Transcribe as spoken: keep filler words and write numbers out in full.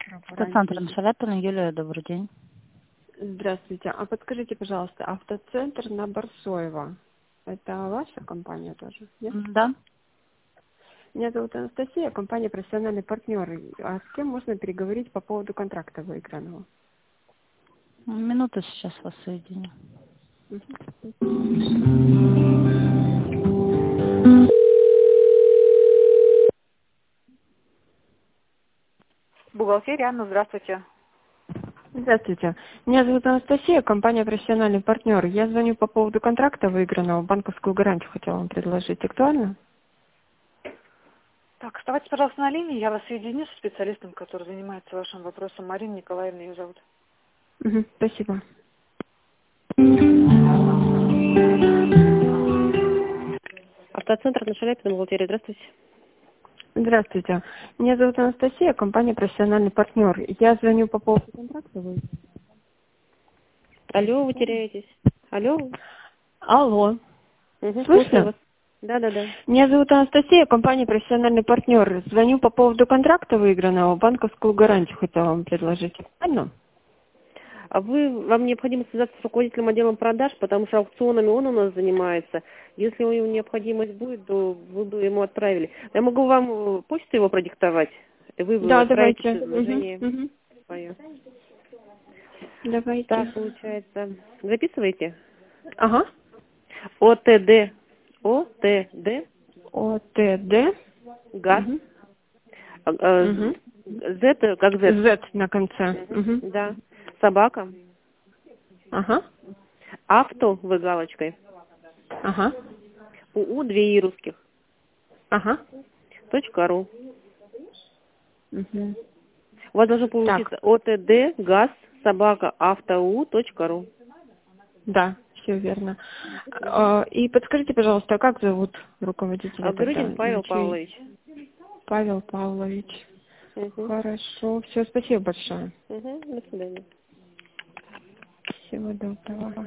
Автоцентр Шаляпина, Юлия, добрый день. Здравствуйте. А подскажите, пожалуйста, автоцентр на Барсоева. Это ваша компания тоже? Нет? М, Да. Меня зовут Анастасия, компания «Профессиональный партнер». А с кем можно переговорить по поводу контракта выигранного? Минуту сейчас вас соединю. Бухгалтерия, Анна, здравствуйте. Здравствуйте. Меня зовут Анастасия, компания «Профессиональный партнер». Я звоню по поводу контракта выигранного. Банковскую гарантию хотела вам предложить. Актуально? Так, оставайтесь, пожалуйста, на линии. Я вас соединю со специалистом, который занимается вашим вопросом. Марина Николаевна ее зовут. Угу, спасибо. Автоцентр на Шаляпина, бухгалтерия. Здравствуйте. Здравствуйте. Меня зовут Анастасия, компания «Профессиональный партнер». Я звоню по поводу контракта выигранного. Алло, вы теряетесь. Алло. Алло. Угу, слушаю Слышно? вас. Да-да-да. Меня зовут Анастасия, компания «Профессиональный партнер». Звоню по поводу контракта выигранного, банковскую гарантию хотела вам предложить. Правильно? А вы, вам необходимо связаться с руководителем отделом продаж, потому что аукционами он у нас занимается. Если у него необходимость будет, то вы бы ему отправили. Я могу вам э, почту его продиктовать, и вы бы Да, отправите давайте. предложение Угу, угу. свое. Давайте. Так, получается. Записывайте. Ага. ОТД. ОТД. ОТД. ГАЗ. Угу. А, а, Угу. Z как Z. Z на конце. Мгм, Угу. да. Собака. Ага. Авто вы галочкой. Ага. УУ две и русских. Ага. Точка ру. Угу. У вас должно Так, получиться ОТД газ собака автоу точка ру. да, все верно. А, И подскажите, пожалуйста, а как зовут руководителя тогда? Абдурудин На Павел чей? Павлович. Павел Павлович. Угу. Хорошо. Все, спасибо большое. Угу. До свидания. Всего доброго.